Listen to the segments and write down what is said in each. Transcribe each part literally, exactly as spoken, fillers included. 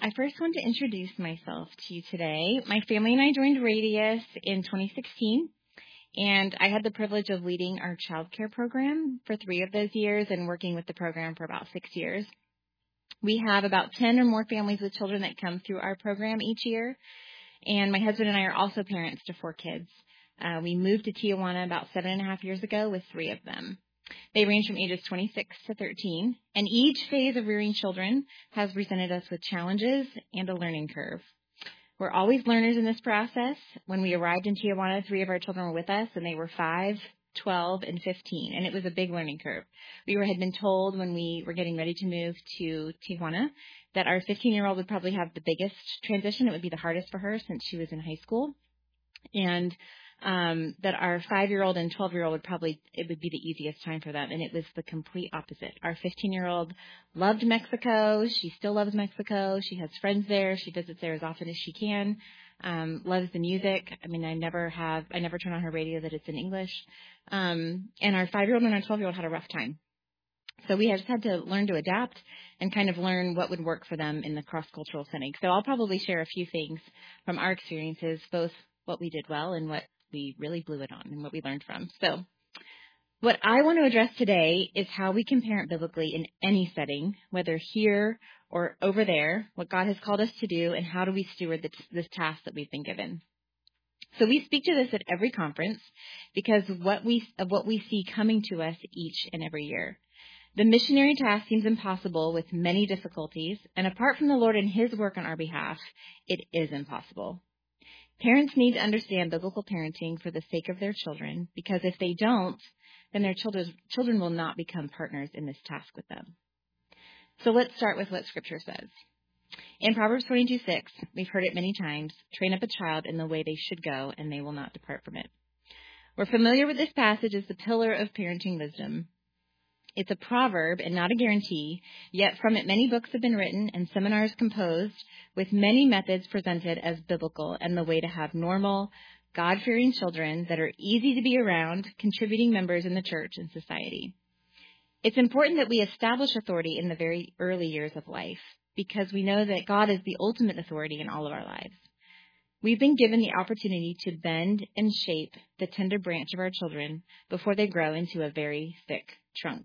I first want to introduce myself to you today. My family and I joined Radius in twenty sixteen, and I had the privilege of leading our child care program for three of those years and working with the program for about six years. We have about ten or more families with children that come through our program each year, and my husband and I are also parents to four kids. Uh, we moved to Tijuana about seven and a half years ago with three of them. They range from ages twenty-six to thirteen, and each phase of rearing children has presented us with challenges and a learning curve. We're always learners in this process. When we arrived in Tijuana, three of our children were with us, and they were five, twelve, and fifteen, and it was a big learning curve. We were, had been told when we were getting ready to move to Tijuana that our fifteen-year-old would probably have the biggest transition. It would be the hardest for her since she was in high school, and um, that our five-year-old and twelve-year-old would probably, it would be the easiest time for them, and it was the complete opposite. Our fifteen-year-old loved Mexico. She still loves Mexico. She has friends there. She visits there as often as she can. Um, loves the music. I mean, I never have, I never turn on her radio that it's in English. Um, and our five-year-old and our twelve-year-old had a rough time. So we just had to learn to adapt and kind of learn what would work for them in the cross-cultural setting. So I'll probably share a few things from our experiences, both what we did well and what we really blew it on and what we learned from. So what I want to address today is how we can parent biblically in any setting, whether here or over there, what God has called us to do, and how do we steward this, this task that we've been given. So we speak to this at every conference because what we of what we see coming to us each and every year. The missionary task seems impossible with many difficulties, and apart from the Lord and His work on our behalf, it is impossible. Parents need to understand biblical parenting for the sake of their children, because if they don't, then their children, children will not become partners in this task with them. So let's start with what Scripture says. In Proverbs twenty-two six, we've heard it many times, train up a child in the way they should go, and they will not depart from it. We're familiar with this passage as the pillar of parenting wisdom. It's a proverb and not a guarantee, yet from it many books have been written and seminars composed with many methods presented as biblical and the way to have normal, God-fearing children that are easy to be around, contributing members in the church and society. It's important that we establish authority in the very early years of life because we know that God is the ultimate authority in all of our lives. We've been given the opportunity to bend and shape the tender branch of our children before they grow into a very thick trunk.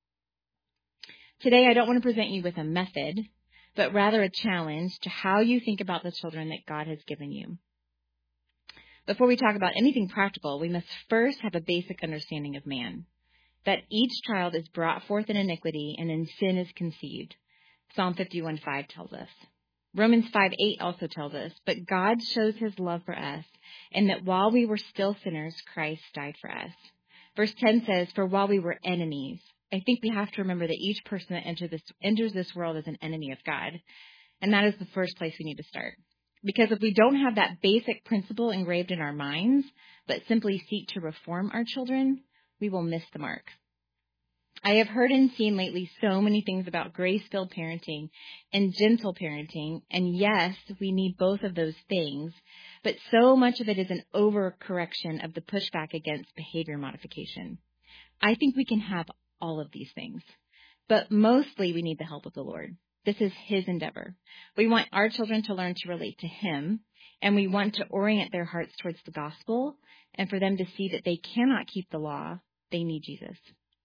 Today, I don't want to present you with a method, but rather a challenge to how you think about the children that God has given you. Before we talk about anything practical, we must first have a basic understanding of man, that each child is brought forth in iniquity and in sin is conceived. Psalm fifty-one five tells us. Romans five eight also tells us, but God shows His love for us, and that while we were still sinners, Christ died for us. Verse ten says, for while we were enemies. I think we have to remember that each person that enter this, enters this world is an enemy of God. And that is the first place we need to start. Because if we don't have that basic principle engraved in our minds, but simply seek to reform our children, we will miss the mark. I have heard and seen lately so many things about grace-filled parenting and gentle parenting. And yes, we need both of those things. But so much of it is an overcorrection of the pushback against behavior modification. I think we can have all of these things, but mostly we need the help of the Lord. This is His endeavor. We want our children to learn to relate to Him, and we want to orient their hearts towards the gospel and for them to see that they cannot keep the law. They need Jesus.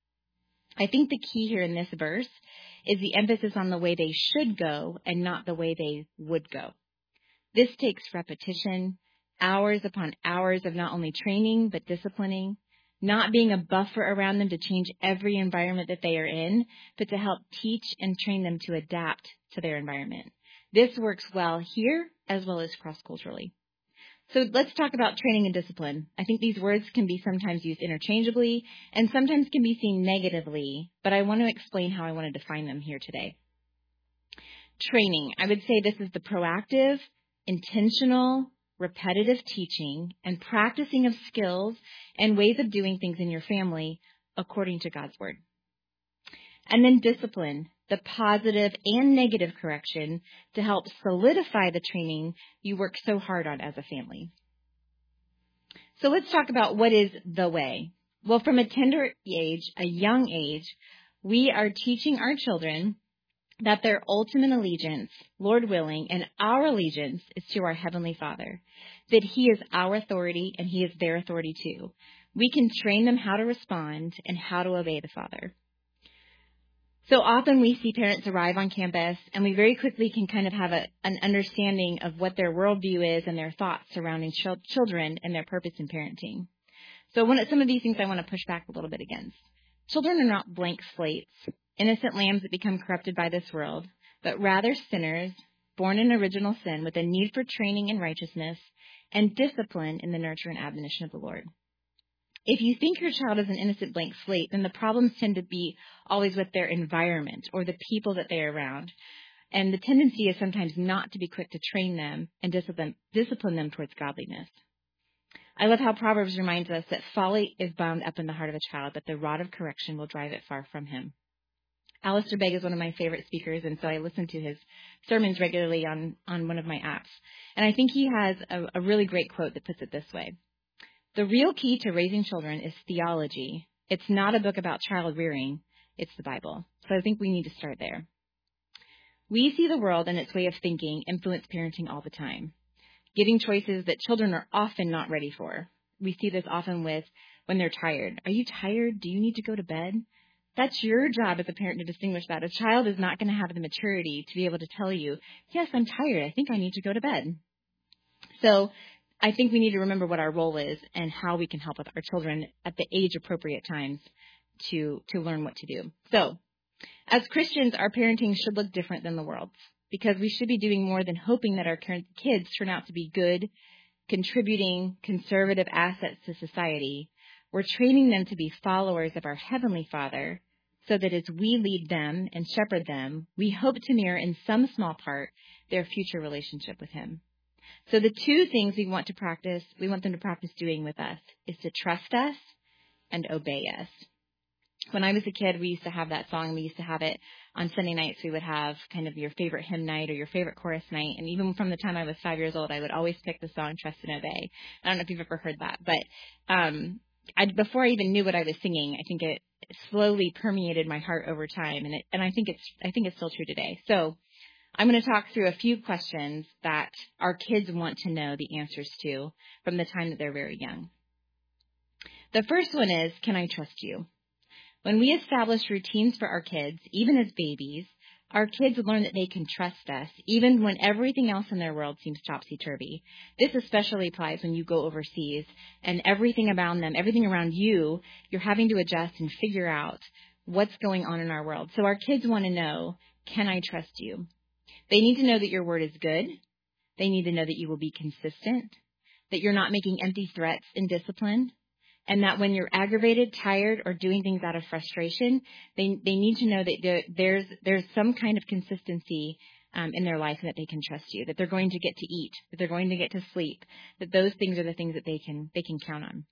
I think the key here in this verse is the emphasis on the way they should go and not the way they would go. This takes repetition, hours upon hours of not only training, but disciplining, not being a buffer around them to change every environment that they are in, but to help teach and train them to adapt to their environment. This works well here as well as cross-culturally. So let's talk about training and discipline. I think these words can be sometimes used interchangeably and sometimes can be seen negatively, but I want to explain how I want to define them here today. Training, I would say this is the proactive, intentional, repetitive teaching and practicing of skills and ways of doing things in your family according to God's word. And then discipline, the positive and negative correction to help solidify the training you work so hard on as a family. So let's talk about what is the way. Well, from a tender age, a young age, we are teaching our children that their ultimate allegiance, Lord willing, and our allegiance is to our Heavenly Father, that He is our authority and He is their authority too. We can train them how to respond and how to obey the Father. So often we see parents arrive on campus and we very quickly can kind of have a, an understanding of what their worldview is and their thoughts surrounding ch- children and their purpose in parenting. So one of, some of these things I want to push back a little bit against. Children are not blank slates, innocent lambs that become corrupted by this world, but rather sinners born in original sin with a need for training in righteousness and discipline in the nurture and admonition of the Lord. If you think your child is an innocent blank slate, then the problems tend to be always with their environment or the people that they're around. And the tendency is sometimes not to be quick to train them and discipline, discipline them towards godliness. I love how Proverbs reminds us that folly is bound up in the heart of a child, but the rod of correction will drive it far from him. Alistair Begg is one of my favorite speakers, and so I listen to his sermons regularly on, on one of my apps. And I think he has a, a really great quote that puts it this way. The real key to raising children is theology. It's not a book about child rearing. It's the Bible. So I think we need to start there. We see the world and its way of thinking influence parenting all the time, giving choices that children are often not ready for. We see this often with when they're tired. Are you tired? Do you need to go to bed? That's your job as a parent to distinguish that. A child is not going to have the maturity to be able to tell you, yes, I'm tired. I think I need to go to bed. So I think we need to remember what our role is and how we can help with our children at the age-appropriate times to, to learn what to do. So, as Christians, our parenting should look different than the world's because we should be doing more than hoping that our kids turn out to be good, contributing, conservative assets to society. We're training them to be followers of our Heavenly Father so that as we lead them and shepherd them, we hope to mirror in some small part their future relationship with Him. So the two things we want to practice, we want them to practice doing with us is to trust us and obey us. When I was a kid, we used to have that song. We used to have it on Sunday nights. We would have kind of your favorite hymn night or your favorite chorus night. And even from the time I was five years old, I would always pick the song Trust and Obey. I don't know if you've ever heard that, but um, I, before I even knew what I was singing, I think it slowly permeated my heart over time. And it, and I think it's, I think it's still true today. So I'm going to talk through a few questions that our kids want to know the answers to from the time that they're very young. The first one is, can I trust you? When we establish routines for our kids, even as babies, our kids learn that they can trust us, even when everything else in their world seems topsy-turvy. This especially applies when you go overseas and everything around them, everything around you, you're having to adjust and figure out what's going on in our world. So our kids want to know, can I trust you? They need to know that your word is good. They need to know that you will be consistent, that you're not making empty threats in discipline, and that when you're aggravated, tired, or doing things out of frustration, they they need to know that there, there's there's some kind of consistency um, in their life and that they can trust you, that they're going to get to eat, that they're going to get to sleep, that those things are the things that they can they can count on.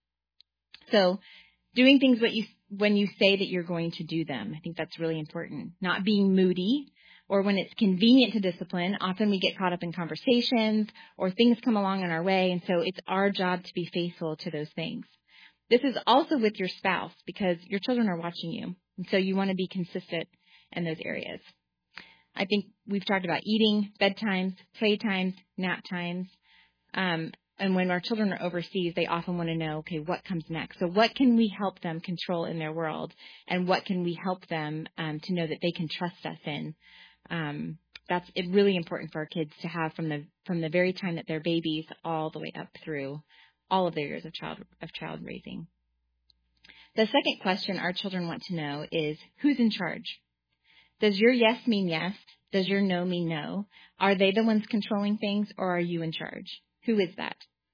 So doing things what you when you say that you're going to do them, I think that's really important. Not being moody. Or when it's convenient to discipline, often we get caught up in conversations or things come along in our way. And so it's our job to be faithful to those things. This is also with your spouse because your children are watching you. And so you want to be consistent in those areas. I think we've talked about eating, bedtimes, playtimes, nap times. Um, and when our children are overseas, they often want to know, okay, what comes next? So what can we help them control in their world? And what can we help them um, to know that they can trust us in? Um, that's really important for our kids to have from the from the very time that they're babies all the way up through all of their years of child of child raising. The second question our children want to know is, who's in charge? Does your yes mean yes? Does your no mean no? Are they the ones controlling things, or are you in charge? Who is that?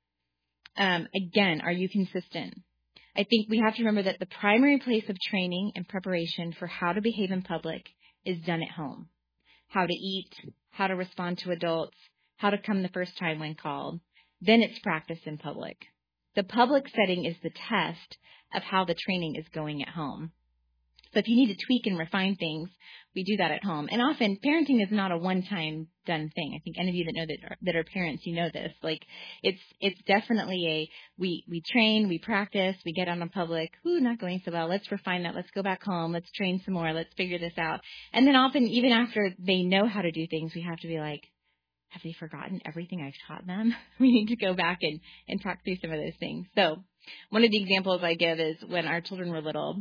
Um, again, are you consistent? I think we have to remember that the primary place of training and preparation for how to behave in public is done at home. How to eat, how to respond to adults, how to come the first time when called. Then it's practiced in public. The public setting is the test of how the training is going at home. So if you need to tweak and refine things, we do that at home. And often parenting is not a one-time done thing. I think any of you that know that are, that are parents, you know this. Like it's it's definitely a we we train, we practice, we get out in public. Ooh, not going so well. Let's refine that. Let's go back home. Let's train some more. Let's figure this out. And then often, even after they know how to do things, we have to be like, have they forgotten everything I've taught them? We need to go back and, and talk through some of those things. So one of the examples I give is when our children were little,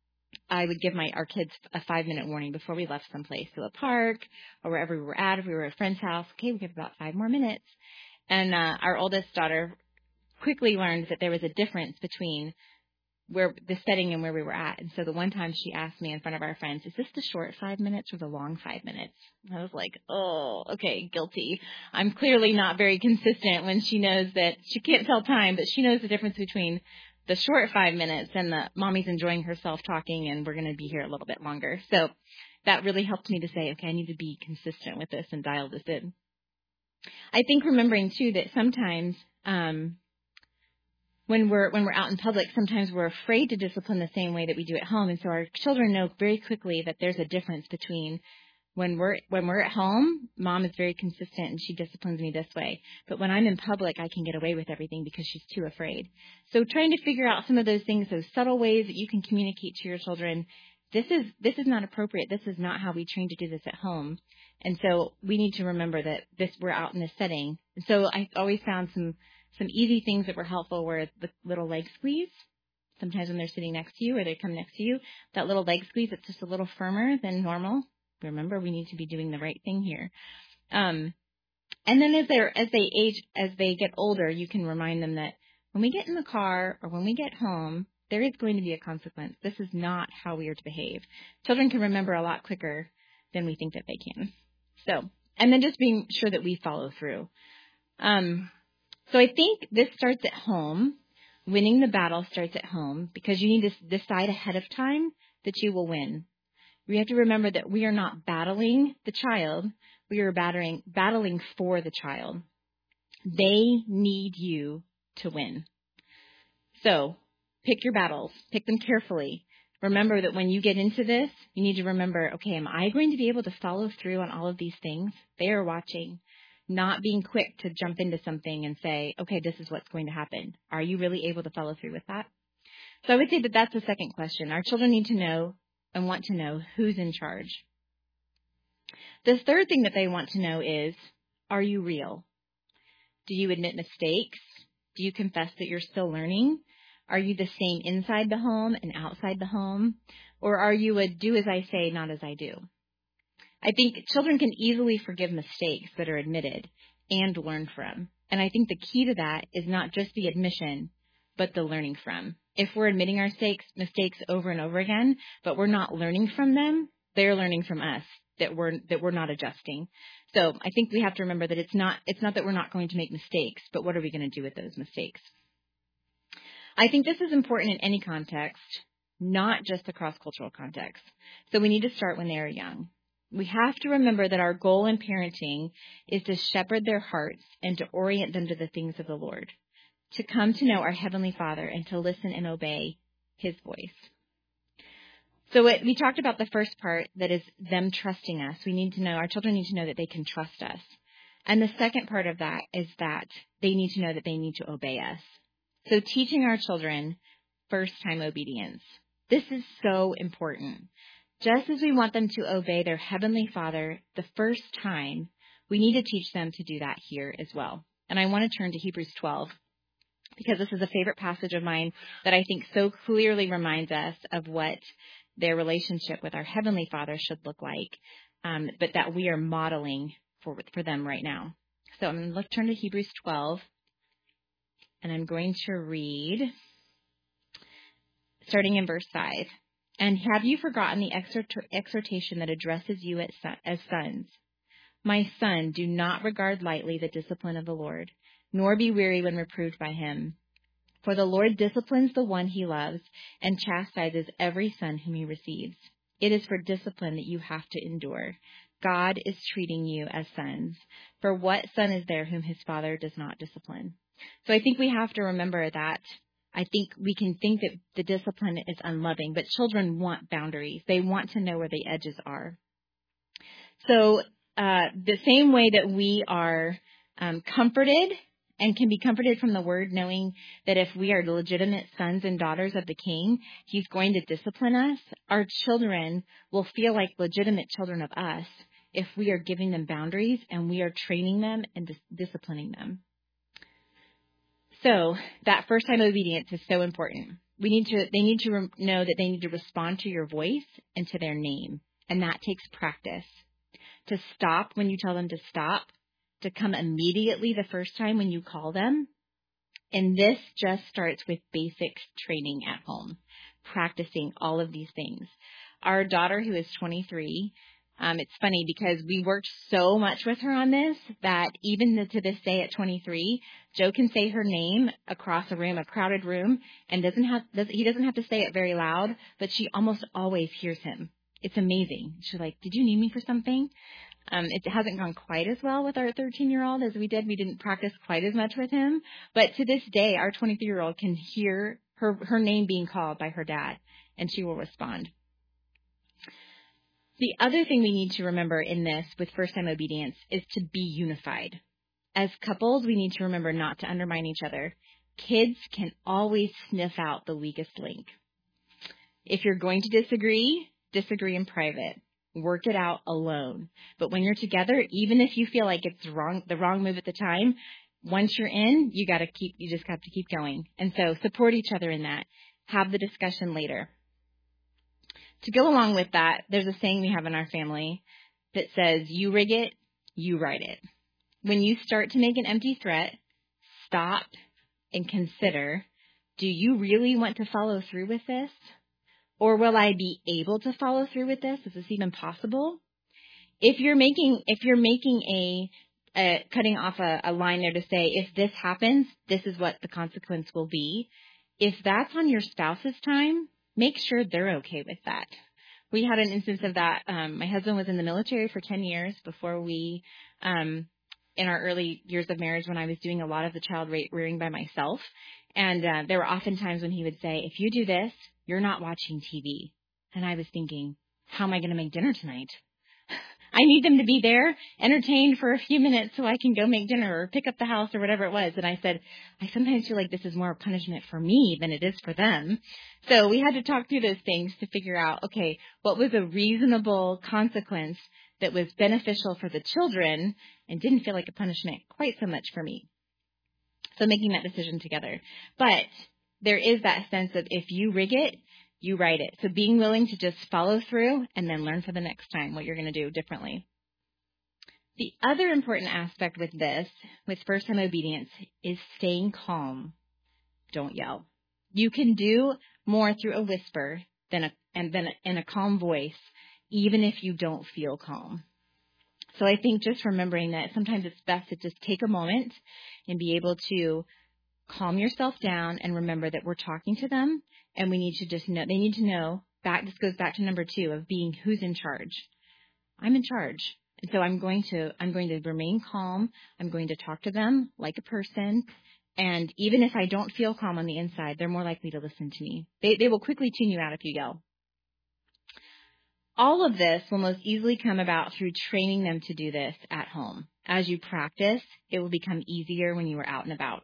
I would give my our kids a five-minute warning before we left someplace, to a park or wherever we were at. If we were at a friend's house, okay, we have about five more minutes. And uh, our oldest daughter quickly learned that there was a difference between where the setting and where we were at. And so the one time she asked me in front of our friends, is this the short five minutes or the long five minutes? I was like, oh, okay, guilty. I'm clearly not very consistent when she knows that she can't tell time, but she knows the difference between the short five minutes and the mommy's enjoying herself talking and we're going to be here a little bit longer. So that really helped me to say, okay, I need to be consistent with this and dial this in. I think remembering too that sometimes, um, When we're when we're out in public, sometimes we're afraid to discipline the same way that we do at home, and so our children know very quickly that there's a difference between when we're when we're at home, mom is very consistent and she disciplines me this way, but when I'm in public, I can get away with everything because she's too afraid. So trying to figure out some of those things, those subtle ways that you can communicate to your children, this is this is not appropriate. This is not how we train to do this at home, and so we need to remember that this we're out in this setting. And so I always found some. Some easy things that were helpful were the little leg squeeze. Sometimes when they're sitting next to you or they come next to you, that little leg squeeze, it's just a little firmer than normal. Remember, we need to be doing the right thing here. Um, and then as they're, as they age, as they get older, you can remind them that when we get in the car or when we get home, there is going to be a consequence. This is not how we are to behave. Children can remember a lot quicker than we think that they can. So, and then just being sure that we follow through. Um, So I think this starts at home. Winning the battle starts at home because you need to decide ahead of time that you will win. We have to remember that we are not battling the child. We are battling, battling for the child. They need you to win. So pick your battles. Pick them carefully. Remember that when you get into this, you need to remember, okay, am I going to be able to follow through on all of these things? They are watching. Not being quick to jump into something and say, okay, this is what's going to happen. Are you really able to follow through with that? So I would say that that's the second question. Our children need to know and want to know who's in charge. The third thing that they want to know is, are you real? Do you admit mistakes? Do you confess that you're still learning? Are you the same inside the home and outside the home? Or are you a do as I say, not as I do? I think children can easily forgive mistakes that are admitted and learn from. And I think the key to that is not just the admission, but the learning from. If we're admitting our mistakes, mistakes over and over again, but we're not learning from them, they're learning from us that we're that we're not adjusting. So I think we have to remember that it's not it's not that we're not going to make mistakes, but what are we going to do with those mistakes? I think this is important in any context, not just a cross-cultural context. So we need to start when they are young. We have to remember that our goal in parenting is to shepherd their hearts and to orient them to the things of the Lord, to come to know our Heavenly Father and to listen and obey His voice. So it, we talked about the first part, that is them trusting us. We need to know, our children need to know that they can trust us. And the second part of that is that they need to know that they need to obey us. So teaching our children first-time obedience. This is so important. Just as we want them to obey their Heavenly Father the first time, we need to teach them to do that here as well. And I want to turn to Hebrews twelve, because this is a favorite passage of mine that I think so clearly reminds us of what their relationship with our Heavenly Father should look like, um, but that we are modeling for, for them right now. So I'm going to turn to Hebrews twelve, and I'm going to read, starting in verse five. And have you forgotten the exhortation that addresses you as sons? My son, do not regard lightly the discipline of the Lord, nor be weary when reproved by him. For the Lord disciplines the one he loves and chastises every son whom he receives. It is for discipline that you have to endure. God is treating you as sons. For what son is there whom his father does not discipline? So I think we have to remember that I think we can think that the discipline is unloving, but children want boundaries. They want to know where the edges are. So uh, the same way that we are um, comforted and can be comforted from the word, knowing that if we are legitimate sons and daughters of the King, he's going to discipline us, our children will feel like legitimate children of us if we are giving them boundaries and we are training them and dis- disciplining them. So that first time obedience is so important. We need to, they need to re- know that they need to respond to your voice and to their name. And that takes practice. To stop when you tell them to stop, to come immediately the first time when you call them. And this just starts with basic training at home, practicing all of these things. Our daughter, who is twenty-three, um, it's funny because we worked so much with her on this that even to this day at twenty-three, Joe can say her name across a room, a crowded room, and doesn't have does, he doesn't have to say it very loud, but she almost always hears him. It's amazing. She's like, "Did you need me for something?" Um, it hasn't gone quite as well with our thirteen-year-old as we did. We didn't practice quite as much with him. But to this day, our twenty-three-year-old can hear her, her name being called by her dad, and she will respond. The other thing we need to remember in this with first-time obedience is to be unified. As couples, we need to remember not to undermine each other. Kids can always sniff out the weakest link. If you're going to disagree, disagree in private. Work it out alone. But when you're together, even if you feel like it's wrong, the wrong move at the time, once you're in, you got to keep, you just have to keep going. And so support each other in that. Have the discussion later. To go along with that, there's a saying we have in our family that says, you rig it, you write it. When you start to make an empty threat, stop and consider, do you really want to follow through with this? Or will I be able to follow through with this? Is this even possible? If you're making, if you're making a, a cutting off a, a line there to say, if this happens, this is what the consequence will be. If that's on your spouse's time, make sure they're okay with that. We had an instance of that. Um, my husband was in the military for ten years before we, um, in our early years of marriage, when I was doing a lot of the child rearing by myself. And uh, there were often times when he would say, if you do this, you're not watching T V. And I was thinking, how am I going to make dinner tonight? I need them to be there, entertained for a few minutes so I can go make dinner or pick up the house or whatever it was. And I said, I sometimes feel like this is more punishment for me than it is for them. So we had to talk through those things to figure out, okay, what was a reasonable consequence that was beneficial for the children and didn't feel like a punishment quite so much for me. So making that decision together. But there is that sense of if you rig it, you write it. So being willing to just follow through and then learn for the next time what you're going to do differently. The other important aspect with this, with first-time obedience, is staying calm. Don't yell. You can do more through a whisper than a, and then in a calm voice, even if you don't feel calm. So I think just remembering that sometimes it's best to just take a moment and be able to calm yourself down and remember that we're talking to them and we need to just know, they need to know, back, this goes back to number two of being who's in charge. I'm in charge. And so I'm going to, I'm going to remain calm. I'm going to talk to them like a person. And even if I don't feel calm on the inside, they're more likely to listen to me. They, they will quickly tune you out if you yell. All of this will most easily come about through training them to do this at home. As you practice, it will become easier when you are out and about.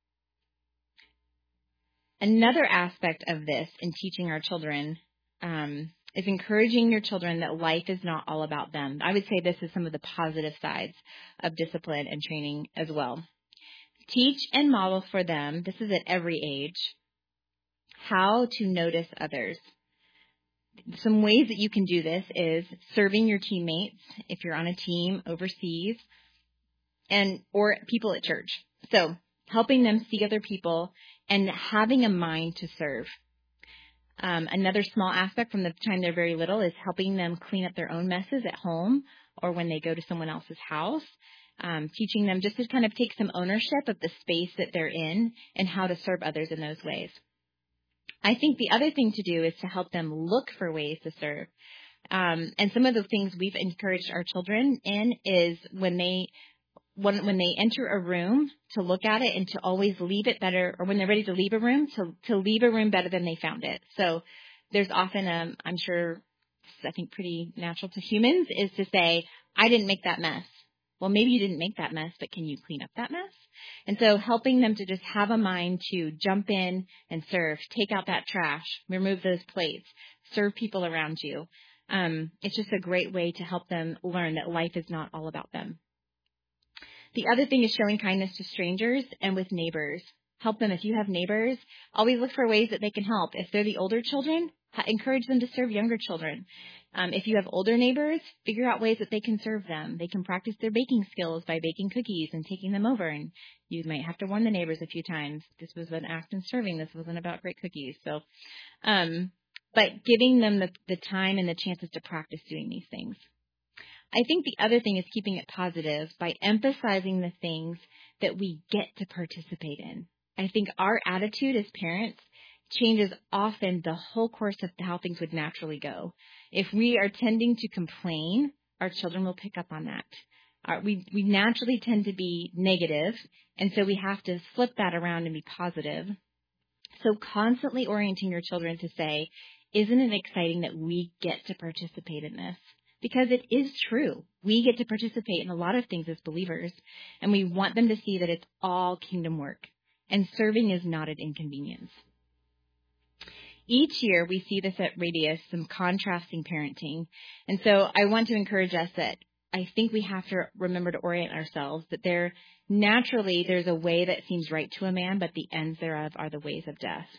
Another aspect of this in teaching our children um, is encouraging your children that life is not all about them. I would say this is some of the positive sides of discipline and training as well. Teach and model for them, this is at every age, how to notice others. Some ways that you can do this is serving your teammates if you're on a team overseas and or people at church. So helping them see other people and having a mind to serve. Um, another small aspect from the time they're very little is helping them clean up their own messes at home or when they go to someone else's house. Um, teaching them just to kind of take some ownership of the space that they're in and how to serve others in those ways. I think the other thing to do is to help them look for ways to serve. Um, and some of the things we've encouraged our children in is when they when, when they enter a room to look at it and to always leave it better, or when they're ready to leave a room, to, to leave a room better than they found it. So there's often, um, I'm sure, I think pretty natural to humans, is to say, I didn't make that mess. Well, maybe you didn't make that mess, but can you clean up that mess? And so helping them to just have a mind to jump in and serve, take out that trash, remove those plates, serve people around you. Um, it's just a great way to help them learn that life is not all about them. The other thing is showing kindness to strangers and with neighbors. Help them if you have neighbors. Always look for ways that they can help. If they're the older children, encourage them to serve younger children. Um, if you have older neighbors, figure out ways that they can serve them. They can practice their baking skills by baking cookies and taking them over. And you might have to warn the neighbors a few times. This was an act in serving. This wasn't about great cookies. So, um, but giving them the, the time and the chances to practice doing these things. I think the other thing is keeping it positive by emphasizing the things that we get to participate in. I think our attitude as parents changes often the whole course of how things would naturally go. If we are tending to complain, our children will pick up on that. Our, we, we naturally tend to be negative, and so we have to flip that around and be positive. So constantly orienting your children to say, isn't it exciting that we get to participate in this? Because it is true. We get to participate in a lot of things as believers, and we want them to see that it's all kingdom work, and serving is not an inconvenience. Each year we see this at Radius, some contrasting parenting. And so I want to encourage us that I think we have to remember to orient ourselves that there naturally there's a way that seems right to a man, but the ends thereof are the ways of death.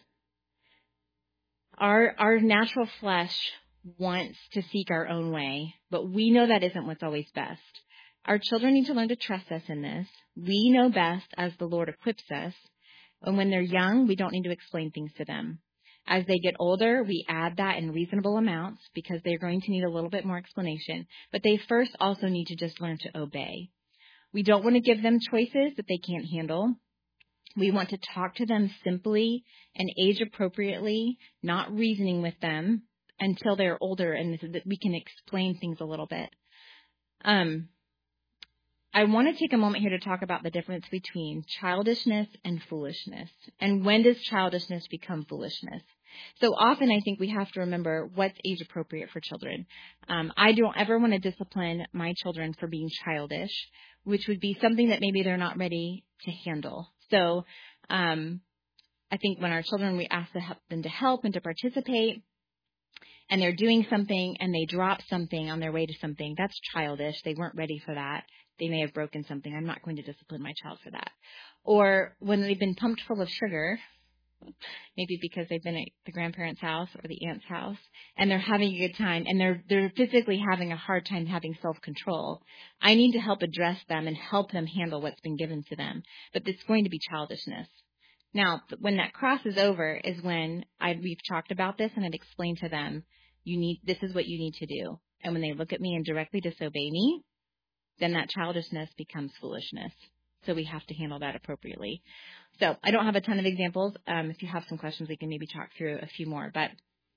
Our our natural flesh wants to seek our own way, but we know that isn't what's always best. Our children need to learn to trust us in this. We know best as the Lord equips us. And when they're young, we don't need to explain things to them. As they get older, we add that in reasonable amounts because they're going to need a little bit more explanation. But they first also need to just learn to obey. We don't want to give them choices that they can't handle. We want to talk to them simply and age appropriately, not reasoning with them until they're older and that we can explain things a little bit. Um, I want to take a moment here to talk about the difference between childishness and foolishness. And when does childishness become foolishness? So often I think we have to remember what's age appropriate for children. Um, I don't ever want to discipline my children for being childish, which would be something that maybe they're not ready to handle. So um, I think when our children, we ask to help them to help and to participate, and they're doing something and they drop something on their way to something, that's childish. They weren't ready for that. They may have broken something. I'm not going to discipline my child for that. Or when they've been pumped full of sugar, maybe because they've been at the grandparents' house or the aunt's house, and they're having a good time, and they're they're physically having a hard time having self-control. I need to help address them and help them handle what's been given to them. But it's going to be childishness. Now, when that crosses over is when I we've talked about this and I've explained to them, you need this is what you need to do. And when they look at me and directly disobey me, then that childishness becomes foolishness. So we have to handle that appropriately. So I don't have a ton of examples. Um, if you have some questions, we can maybe talk through a few more. But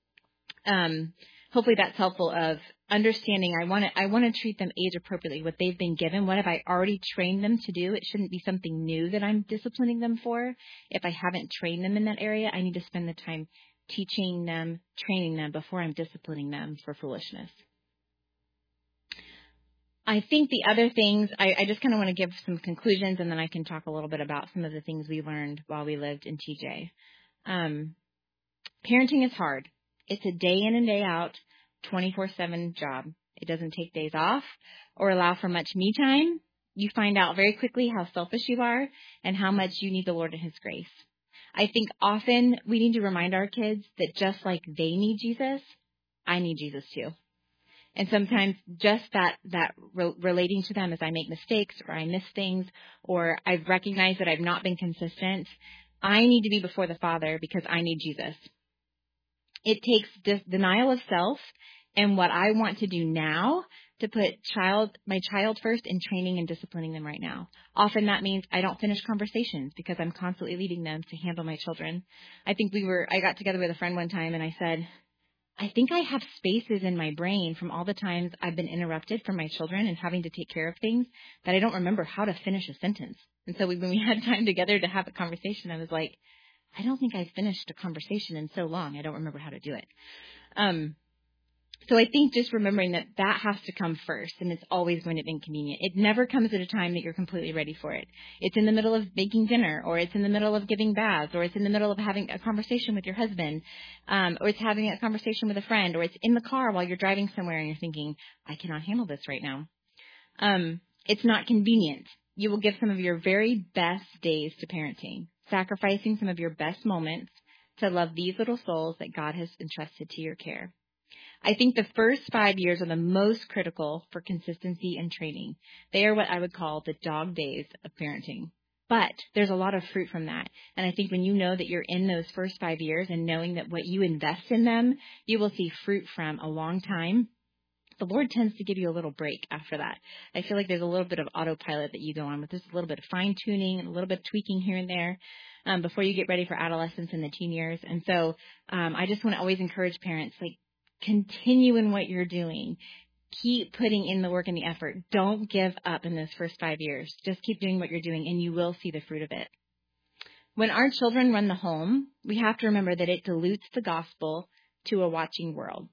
um, hopefully that's helpful of understanding. I want to I want to treat them age appropriately. What they've been given, what have I already trained them to do? It shouldn't be something new that I'm disciplining them for. If I haven't trained them in that area, I need to spend the time teaching them, training them before I'm disciplining them for foolishness. I think the other things, I, I just kind of want to give some conclusions, and then I can talk a little bit about some of the things we learned while we lived in T J. Um, parenting is hard. It's a day in and day out, twenty-four seven job. It doesn't take days off or allow for much me time. You find out very quickly how selfish you are and how much you need the Lord and His grace. I think often we need to remind our kids that just like they need Jesus, I need Jesus too. And sometimes just that, that re- relating to them as I make mistakes or I miss things or I've recognized that I've not been consistent, I need to be before the Father because I need Jesus. It takes dis- denial of self and what I want to do now to put child, my child first in training and disciplining them right now. Often that means I don't finish conversations because I'm constantly leading them to handle my children. I think we were, I got together with a friend one time and I said, I think I have spaces in my brain from all the times I've been interrupted from my children and having to take care of things that I don't remember how to finish a sentence. And so when we had time together to have a conversation, I was like, I don't think I finished a conversation in so long. I don't remember how to do it. Um, so I think just remembering that that has to come first, and it's always going to be inconvenient. It never comes at a time that you're completely ready for it. It's in the middle of making dinner, or it's in the middle of giving baths, or it's in the middle of having a conversation with your husband, um, or it's having a conversation with a friend, or it's in the car while you're driving somewhere and you're thinking, I cannot handle this right now. Um, it's not convenient. You will give some of your very best days to parenting, sacrificing some of your best moments to love these little souls that God has entrusted to your care. I think the first five years are the most critical for consistency and training. They are what I would call the dog days of parenting. But there's a lot of fruit from that. And I think when you know that you're in those first five years and knowing that what you invest in them, you will see fruit from a long time, the Lord tends to give you a little break after that. I feel like there's a little bit of autopilot that you go on with. There's a little bit of fine tuning and a little bit of tweaking here and there um, before you get ready for adolescence and the teen years. And so um, I just want to always encourage parents, like, continue in what you're doing. Keep putting in the work and the effort. Don't give up in those first five years. Just keep doing what you're doing, and you will see the fruit of it. When our children run the home, we have to remember that it dilutes the gospel to a watching world.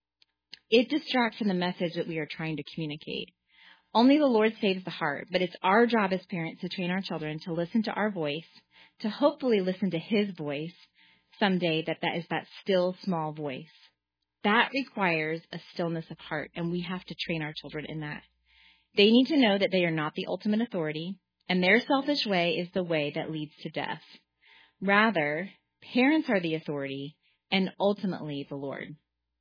It distracts from the message that we are trying to communicate. Only the Lord saves the heart, but it's our job as parents to train our children to listen to our voice, to hopefully listen to His voice someday, that that is that still small voice. That requires a stillness of heart, and we have to train our children in that. They need to know that they are not the ultimate authority, and their selfish way is the way that leads to death. Rather, parents are the authority, and ultimately the Lord.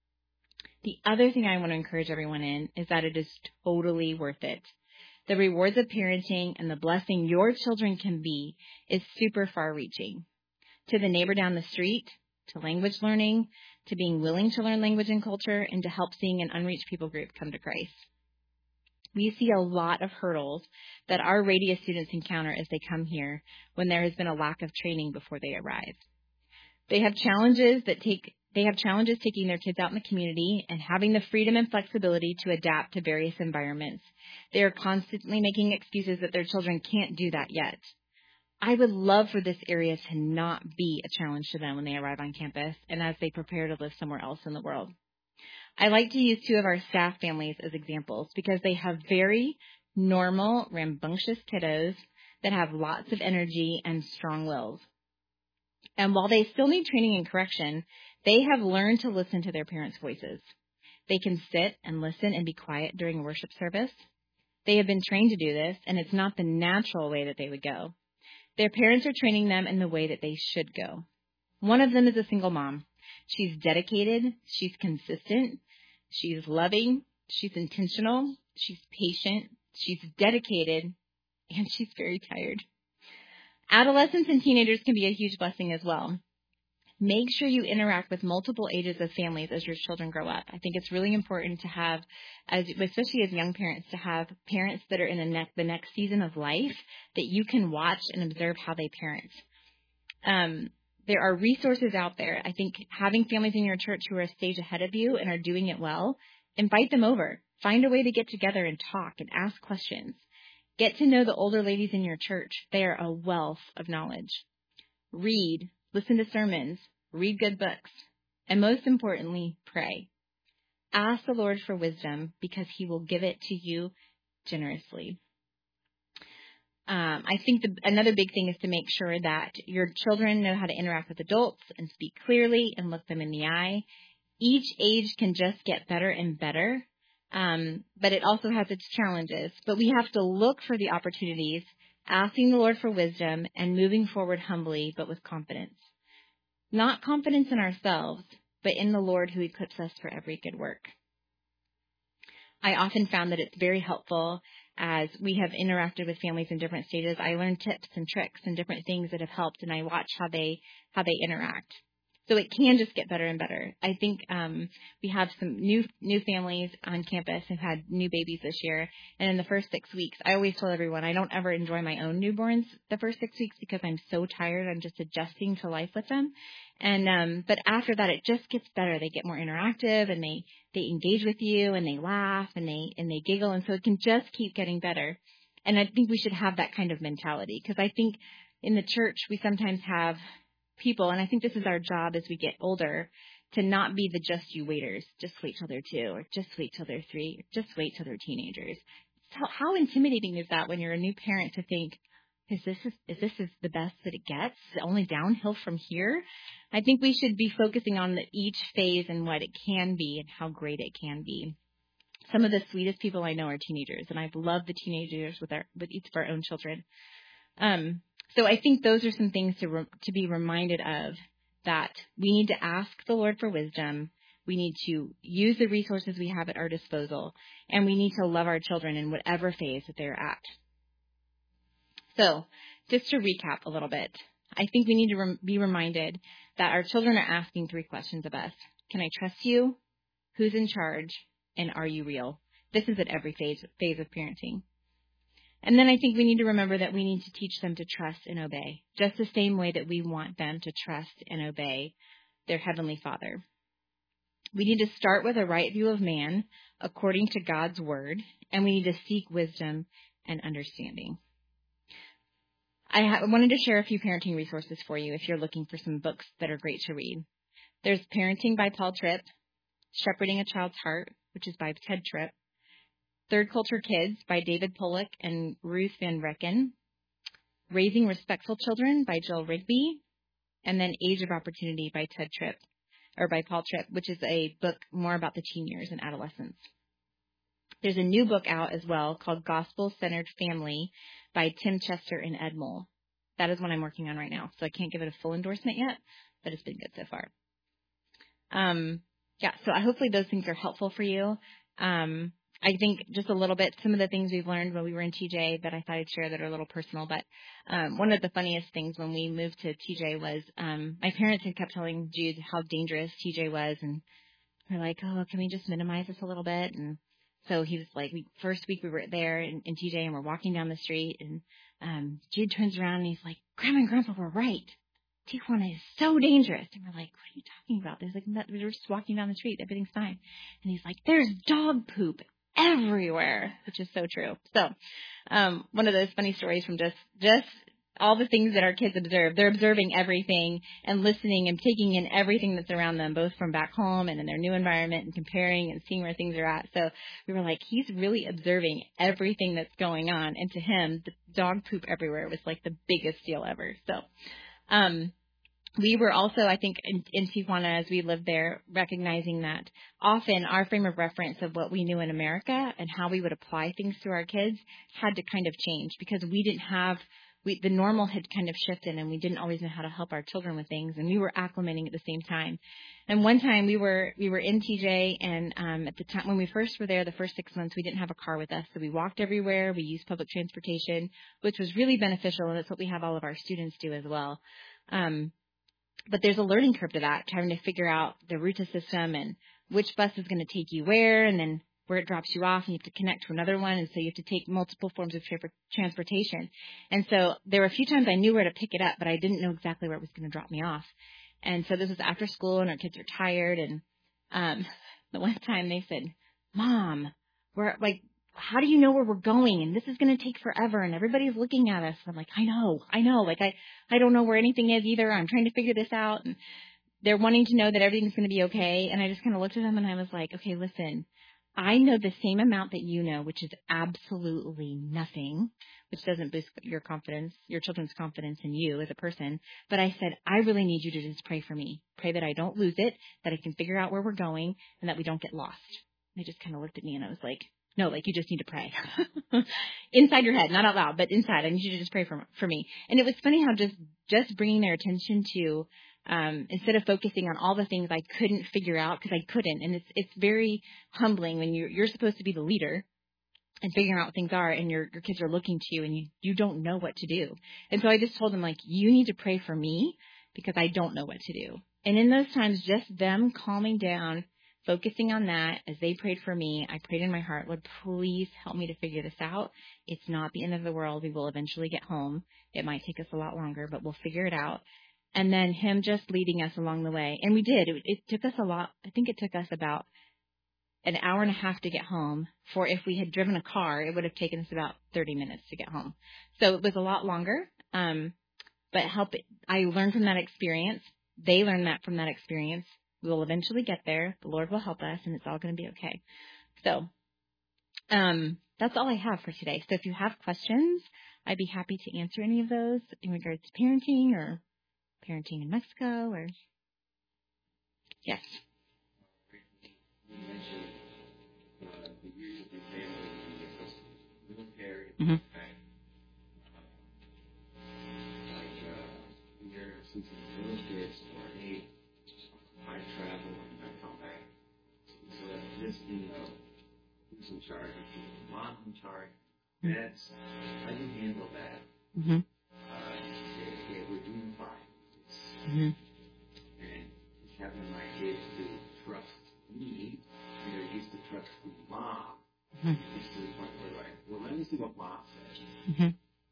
The other thing I want to encourage everyone in is that it is totally worth it. The rewards of parenting and the blessing your children can be is super far-reaching. To the neighbor down the street, to language learning, to being willing to learn language and culture, and to help seeing an unreached people group come to Christ. We see a lot of hurdles that our Radius students encounter as they come here when there has been a lack of training before they arrive. They have challenges that take they have challenges taking their kids out in the community and having the freedom and flexibility to adapt to various environments. They are constantly making excuses that their children can't do that yet. I would love for this area to not be a challenge to them when they arrive on campus and as they prepare to live somewhere else in the world. I like to use two of our staff families as examples because they have very normal, rambunctious kiddos that have lots of energy and strong wills. And while they still need training and correction, they have learned to listen to their parents' voices. They can sit and listen and be quiet during a worship service. They have been trained to do this, and it's not the natural way that they would go. Their parents are training them in the way that they should go. One of them is a single mom. She's dedicated, she's consistent, she's loving, she's intentional, she's patient, she's dedicated, and she's very tired. Adolescents and teenagers can be a huge blessing as well. Make sure you interact with multiple ages of families as your children grow up. I think it's really important to have, as especially as young parents, to have parents that are in the next, the next season of life that you can watch and observe how they parent. Um, there are resources out there. I think having families in your church who are a stage ahead of you and are doing it well, invite them over. Find a way to get together and talk and ask questions. Get to know the older ladies in your church. They are a wealth of knowledge. Read. Listen to sermons, read good books, and most importantly, pray. Ask the Lord for wisdom because He will give it to you generously. Um, I think the, another big thing is to make sure that your children know how to interact with adults and speak clearly and look them in the eye. Each age can just get better and better, um, but it also has its challenges. But we have to look for the opportunities, asking the Lord for wisdom, and moving forward humbly but with confidence. Not confidence in ourselves, but in the Lord who equips us for every good work. I often found that it's very helpful as we have interacted with families in different stages. I learned tips and tricks and different things that have helped, and I watch how they how they interact. So it can just get better and better. I think um, we have some new new families on campus who've had new babies this year. And in the first six weeks, I always tell everyone I don't ever enjoy my own newborns the first six weeks because I'm so tired. I'm just adjusting to life with them. And um, but after that, it just gets better. They get more interactive and they, they engage with you and they laugh and they and they giggle. And so it can just keep getting better. And I think we should have that kind of mentality because I think in the church we sometimes have people, and I think this is our job as we get older, to not be the just you waiters. Just wait till they're two, or just wait till they're three, or just wait till they're teenagers. So how intimidating is that when you're a new parent to think, is this is, is this is the best that it gets? Is it only downhill from here? I think we should be focusing on the, each phase and what it can be and how great it can be. Some of the sweetest people I know are teenagers, and I've loved the teenagers with our with each of our own children. Um, So I think those are some things to re- to be reminded of, that we need to ask the Lord for wisdom. We need to use the resources we have at our disposal, and we need to love our children in whatever phase that they're at. So just to recap a little bit, I think we need to rem- be reminded that our children are asking three questions of us. Can I trust you? Who's in charge? And are you real? This is at every phase phase of parenting. And then I think we need to remember that we need to teach them to trust and obey, just the same way that we want them to trust and obey their Heavenly Father. We need to start with a right view of man according to God's word, and we need to seek wisdom and understanding. I ha- wanted to share a few parenting resources for you if you're looking for some books that are great to read. There's Parenting by Paul Tripp, Shepherding a Child's Heart, which is by Ted Tripp, Third Culture Kids by David Pollock and Ruth Van Recken, Raising Respectful Children by Jill Rigby, and then Age of Opportunity by Ted Tripp, or by Paul Tripp, which is a book more about the teen years and adolescence. There's a new book out as well called Gospel Centered Family by Tim Chester and Ed Mole. That is what I'm working on right now, so I can't give it a full endorsement yet, but it's been good so far. Um, yeah, so I hopefully those things are helpful for you. Um, I think just a little bit, some of the things we've learned when we were in T J that I thought I'd share that are a little personal. But um, one of the funniest things when we moved to T J was um, my parents had kept telling Jude how dangerous T J was. And we're like, oh, can we just minimize this a little bit? And so he was like, we, first week we were there in, in T J and we're walking down the street. And um, Jude turns around and he's like, Grandma and Grandpa were right. Tijuana is so dangerous. And we're like, what are you talking about? There's like, we're just walking down the street. Everything's fine. And he's like, there's dog poop everywhere, which is so true. So, um, one of those funny stories from just, just all the things that our kids observe. They're observing everything and listening and taking in everything that's around them, both from back home and in their new environment, and comparing and seeing where things are at. So we were like, he's really observing everything that's going on. And to him, the dog poop everywhere was like the biggest deal ever. So, um, we were also, I think, in, in Tijuana, as we lived there, recognizing that often our frame of reference of what we knew in America and how we would apply things to our kids had to kind of change, because we didn't have, we, the normal had kind of shifted, and we didn't always know how to help our children with things, and we were acclimating at the same time. And one time we were we were in T J, and um, at the time when we first were there, the first six months, we didn't have a car with us, so we walked everywhere. We used public transportation, which was really beneficial, and that's what we have all of our students do as well. Um, But there's a learning curve to that, trying to figure out the Ruta system and which bus is going to take you where, and then where it drops you off, and you have to connect to another one, and so you have to take multiple forms of tra- transportation. And so there were a few times I knew where to pick it up, but I didn't know exactly where it was going to drop me off. And so this was after school, and our kids are tired, and um, the one time they said, Mom, we're like, how do you know where we're going? And this is going to take forever, and everybody's looking at us. I'm like, I know, I know. Like, I, I don't know where anything is either. I'm trying to figure this out. And they're wanting to know that everything's going to be okay. And I just kind of looked at them and I was like, okay, listen, I know the same amount that you know, which is absolutely nothing, which doesn't boost your confidence, your children's confidence in you as a person. But I said, I really need you to just pray for me. Pray that I don't lose it, that I can figure out where we're going, and that we don't get lost. And they just kind of looked at me and I was like, no, like, you just need to pray. Inside your head, not out loud, but inside. I need you to just pray for, for me. And it was funny how just, just bringing their attention to, um, instead of focusing on all the things I couldn't figure out, because I couldn't. And it's, it's very humbling when you're, you're supposed to be the leader and figuring out what things are, and your, your kids are looking to you and you, you don't know what to do. And so I just told them, like, you need to pray for me because I don't know what to do. And in those times, just them calming down, focusing on that as they prayed for me, I prayed in my heart, Lord, please help me to figure this out. It's not the end of the world. We will eventually get home. It might take us a lot longer, but we'll figure it out. And then him just leading us along the way. And we did. It, it took us a lot. I think it took us about an hour and a half to get home. For if we had driven a car, it would have taken us about thirty minutes to get home. So it was a lot longer. Um, but help. I learned from that experience. They learned that from that experience. We will eventually get there. The Lord will help us, and it's all going to be okay. So um, that's all I have for today. So if you have questions, I'd be happy to answer any of those in regards to parenting or parenting in Mexico. Or yes. You mentioned uh, the use of your family when you get to military. Mm-hmm. Like uh, you're since the little kids or hey, I travel and I come back. So that this you know who's in charge? Is mom in charge? That's how do you handle that? Mm-hmm. Uh, say, okay, we're doing fine. Mm-hmm. And it's having my kids to trust me. They're used to trusting mom. Mm-hmm. It's to the point where like, well, let me see what mom says. Mm-hmm.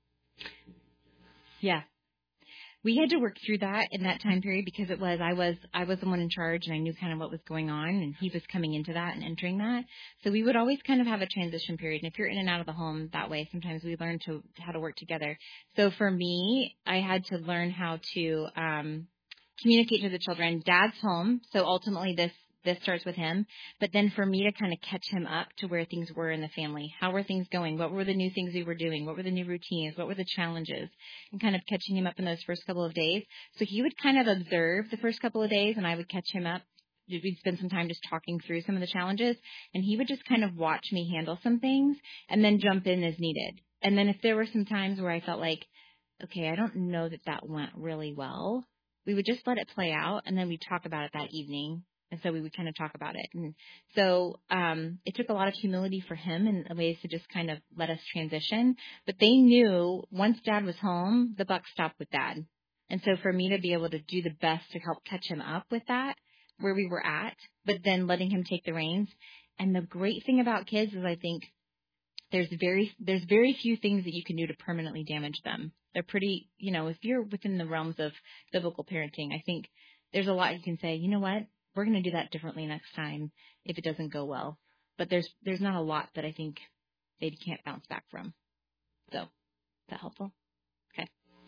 Yeah. We had to work through that in that time period because it was, I was, I was the one in charge and I knew kind of what was going on and he was coming into that and entering that. So we would always kind of have a transition period. And if you're in and out of the home that way, sometimes we learn to, how to work together. So for me, I had to learn how to, um, communicate to the children. Dad's home. So ultimately this, this starts with him. But then for me to kind of catch him up to where things were in the family. How were things going? What were the new things we were doing? What were the new routines? What were the challenges? And kind of catching him up in those first couple of days. So he would kind of observe the first couple of days and I would catch him up. We'd spend some time just talking through some of the challenges and he would just kind of watch me handle some things and then jump in as needed. And then if there were some times where I felt like, okay, I don't know that that went really well, we would just let it play out and then we'd talk about it that evening. And so we would kind of talk about it. And so um, it took a lot of humility for him in ways to just kind of let us transition. But they knew once Dad was home, the buck stopped with Dad. And so for me to be able to do the best to help catch him up with that, where we were at, but then letting him take the reins. And the great thing about kids is I think there's very there's very few things that you can do to permanently damage them. They're pretty, you know, if you're within the realms of biblical parenting, I think there's a lot you can say, you know what? We're going to do that differently next time if it doesn't go well. But there's there's not a lot that I think they can't bounce back from. So, is that helpful? Okay.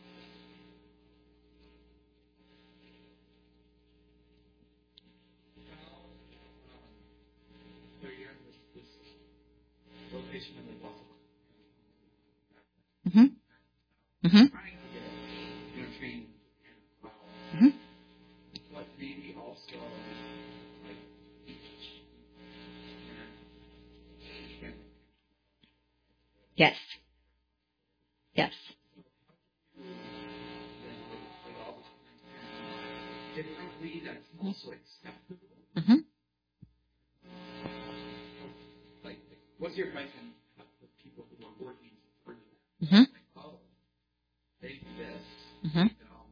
So you have this, this location in the Buffalo. Mm-hmm. Mm-hmm. Trying to get, you know, trained well. Mm-hmm. But maybe also, like, Yes. Yes. differently, that's also acceptable. Mm-hmm. Like, what's your advice on the people who are working for you? Mm-hmm. Like, oh, they do this. Mm-hmm.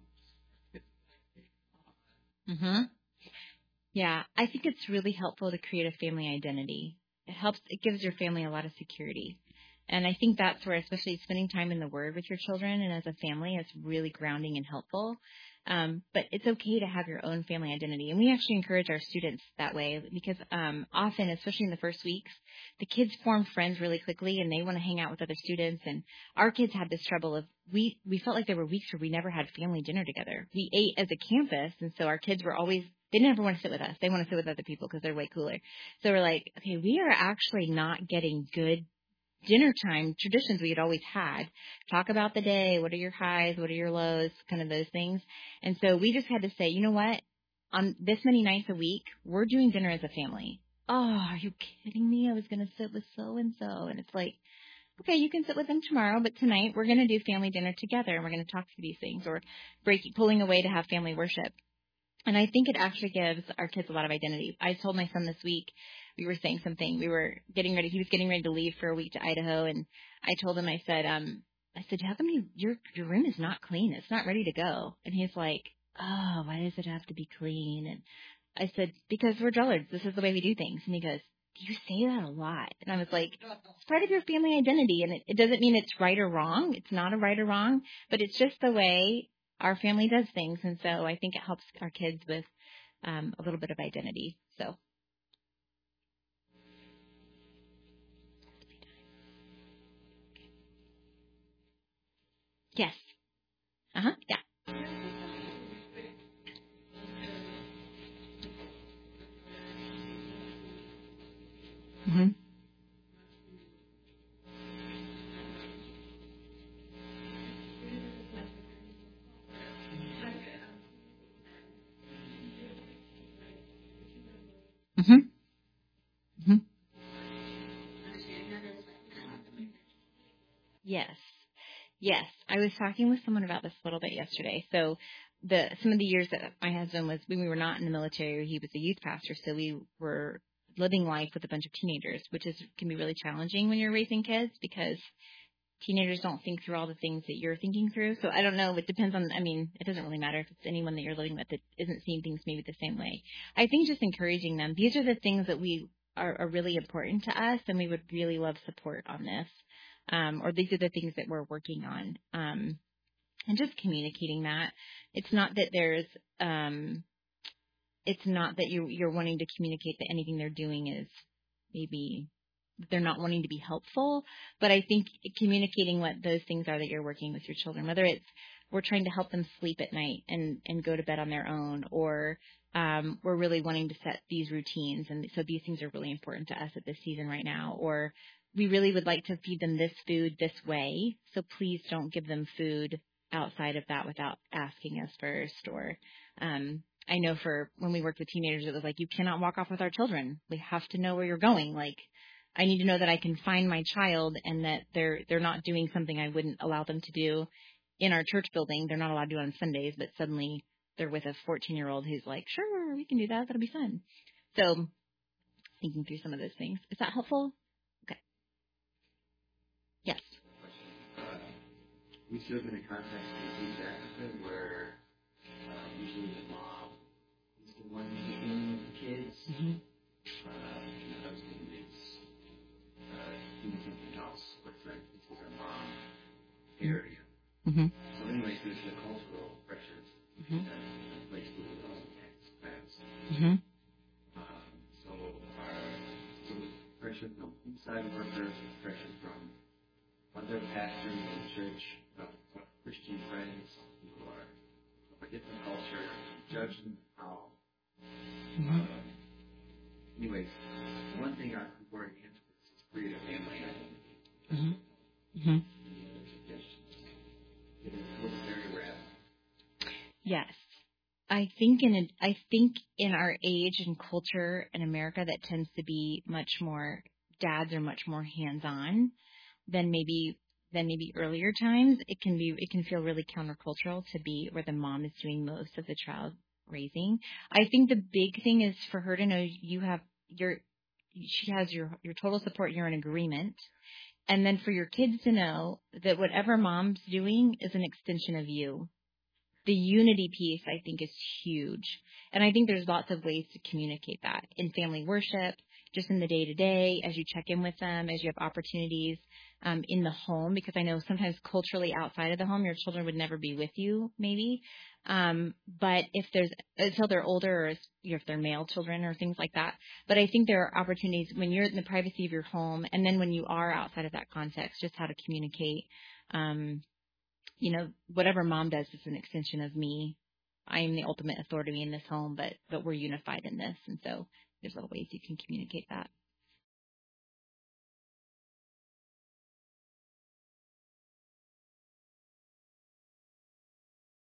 You know, Mm-hmm. Yeah, I think it's really helpful to create a family identity. It helps, it gives your family a lot of security. And I think that's where, especially spending time in the Word with your children and as a family, is really grounding and helpful. Um, but it's okay to have your own family identity. And we actually encourage our students that way because um, often, especially in the first weeks, the kids form friends really quickly and they want to hang out with other students. And our kids had this trouble of, we, we felt like there were weeks where we never had family dinner together. We ate as a campus, and so our kids were always, they never want to sit with us. They want to sit with other people because they're way cooler. So we're like, okay, we are actually not getting good dinner time traditions we had always had. Talk about the day. What are your highs? What are your lows? Kind of those things. And so we just had to say, you know what? On this many nights a week, we're doing dinner as a family. Oh, are you kidding me? I was going to sit with so-and-so. And it's like, okay, you can sit with them tomorrow, but tonight we're going to do family dinner together and we're going to talk through these things, or break, pulling away to have family worship. And I think it actually gives our kids a lot of identity. I told my son this week, we were saying something. We were getting ready. He was getting ready to leave for a week to Idaho. And I told him, I said, um, I said, how come you, your, your room is not clean? It's not ready to go. And he's like, oh, why does it have to be clean? And I said, because we're Drellards. This is the way we do things. And he goes, you say that a lot. And I was like, it's part of your family identity. And it, it doesn't mean it's right or wrong. It's not a right or wrong, but it's just the way our family does things. And so I think it helps our kids with um, a little bit of identity. So. Yes. Uh-huh. Yeah. Mm-hmm. Mm-hmm. Mm-hmm. Yes. Yes. I was talking with someone about this a little bit yesterday. So the some of the years that my husband was when we were not in the military, he was a youth pastor, so we were living life with a bunch of teenagers, which is can be really challenging when you're raising kids because teenagers don't think through all the things that you're thinking through. So I don't know. It depends on, I mean, it doesn't really matter if it's anyone that you're living with that isn't seeing things maybe the same way. I think just encouraging them. These are the things that we are, are really important to us, and we would really love support on this. Um, or these are the things that we're working on. Um, and just communicating that. It's not that there's, um, it's not that you, you're wanting to communicate that anything they're doing is maybe they're not wanting to be helpful, but I think communicating what those things are that you're working with your children, whether it's we're trying to help them sleep at night and, and go to bed on their own, or um, we're really wanting to set these routines. And so these things are really important to us at this season right now, or we really would like to feed them this food this way. So please don't give them food outside of that without asking us first. Or um, I know for when we worked with teenagers, it was like, you cannot walk off with our children. We have to know where you're going. Like, I need to know that I can find my child and that they're they're not doing something I wouldn't allow them to do in our church building. They're not allowed to do it on Sundays, but suddenly they're with a fourteen-year-old who's like, sure, we can do that. That'll be fun. So thinking through some of those things. Is that helpful? Okay. Yes. Uh, we still been in contact with East Africa where uh, usually the mom is the one taking the kids. Mm-hmm. Uh, and the husband is uh, doing something else, but for instance, with our mom area. Mm-hmm. So anyways, there's the cultural pressures Mm-hmm. that the place we live in has. Mm-hmm. Um, so our so pressure from inside workers, pressure from other pastors in the church, uh, Christian friends who are of a different culture, judging how. Mm-hmm. Uh, anyways, one thing I'm working into is to create a family identity. Mm-hmm. Mm-hmm. Any other suggestions? It looks very rad. Yes. I think in a, I think in our age and culture in America that tends to be much more, dads are much more hands-on than maybe than maybe earlier times. It can be it can feel really countercultural to be where the mom is doing most of the child raising. I think the big thing is for her to know you have your she has your your total support, you're in agreement. And then for your kids to know that whatever mom's doing is an extension of you. The unity piece, I think, is huge. And I think there's lots of ways to communicate that in family worship, just in the day-to-day, as you check in with them, as you have opportunities um, in the home, because I know sometimes culturally outside of the home, your children would never be with you, maybe. Um, but if there's, until they're older, or if, you know, if they're male children or things like that. But I think there are opportunities when you're in the privacy of your home, and then when you are outside of that context, just how to communicate. Um, you know, whatever mom does is an extension of me. I am the ultimate authority in this home, but, but we're unified in this. And so there's little ways you can communicate that.